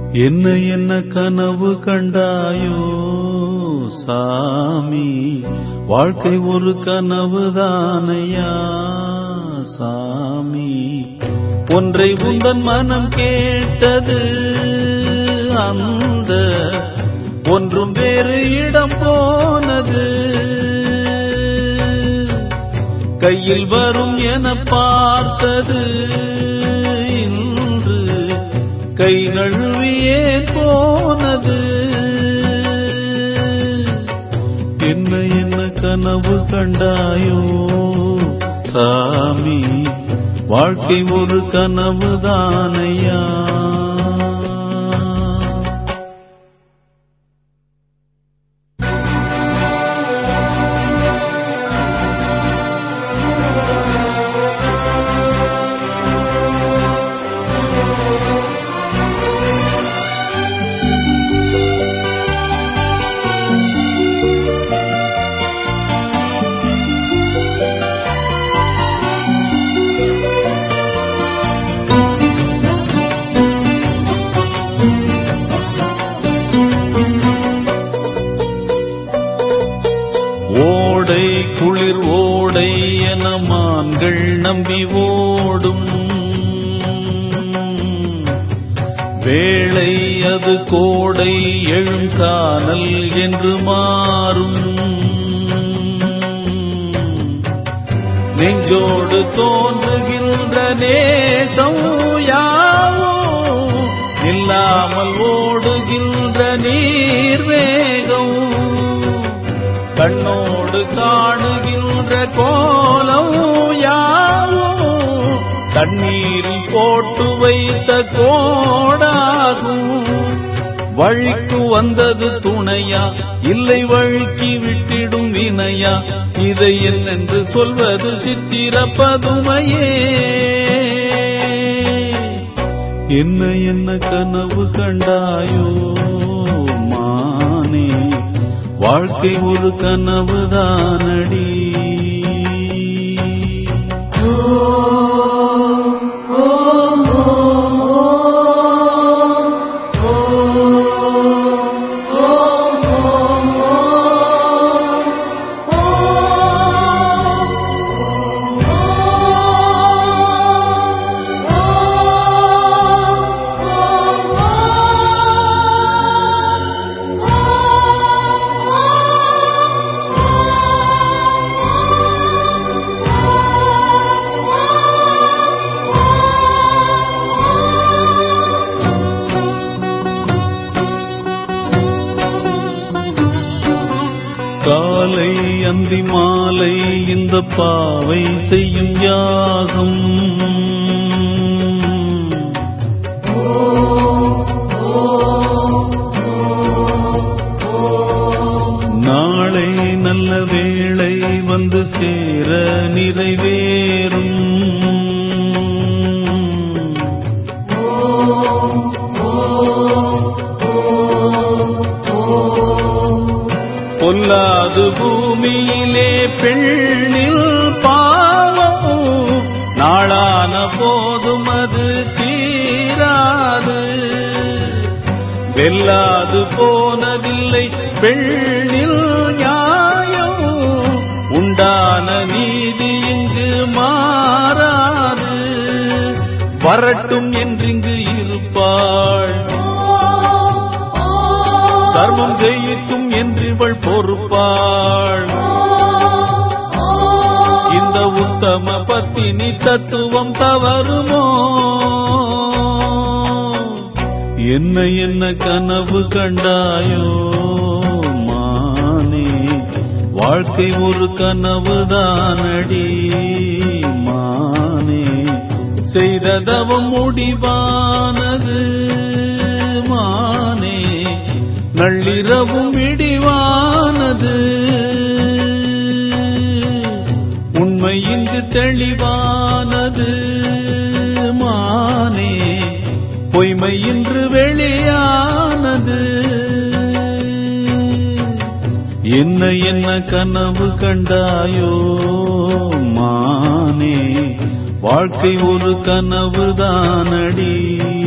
என்ன என்ன கனவு கண்டாயோ சாமி, வாழ்க்கை ஒரு கனவுதானையா சாமி. ஒன்றை உந்தன் மனம் கேட்டது, அந்த ஒன்றும் வேறு இடம் போனது. கையில் வரும் என பார்த்தது, இன்று கை நழுவியே போனது. என்ன என்ன கனவு கண்டாயோ சாமி, வாழ்க்கை ஒரு கனவுதானையா. ஓடை குளிர் ஓடை என மான்கள் நம்பி ஓடும் வேளை, அது கோடை எழும் கானல் என்று மாறும். நெஞ்சோடு தோன்றுகின்ற நேசம் யாவோ, இல்லாமல் ஓடுகின்ற நீர்வேகம். கண்ணோடு காணுகின்ற கோலம் யாவோ, தண்ணீரில் போட்டு வைத்த கோடாகும். வழிக்கு வந்தது துணையா, இல்லை வழுக்கி விட்டிடும் வினையா, இதை என்னென்று சொல்வது சித்திர பதுமையே. என்ன என்ன கனவு கண்டாயோ மானே, வாழ்க்கை ஒரு கனவுதானடி. காலை அந்தி மாலை இந்த பாவை செய்யும் யாகம். நாளை நல்ல வேளை வந்து சேர நிறைவேறும். பொல்லாது பூமியிலே பெண்ணில் பாவம், நாளான போதும் அது தீராது. வெல்லாது போனதில்லை பெண்ணில் நியாயம், உண்டான நீதி இங்கு மாறாது. வரட்டும் என்றிங்கு இருப்பாள், தர்மம் ஜெயிக்கும் என்றிவள் பொறுப்பாள். இந்த உத்தம பத்தினி தத்துவம் தவறுமோ? என்ன என்ன கனவு கண்டாயோ மானே, வாழ்க்கை ஒரு கனவுதானடி மானே. செய்த தவம் முடிவானது மானே, நள்ளிரவும் இடிவானது. உண்மை இங்கு தெளிவானது மானே, பொய்மை இன்று வெளியானது. என்ன என்ன கனவு கண்டாயோ மானே, வாழ்க்கை ஒரு கனவுதானடி.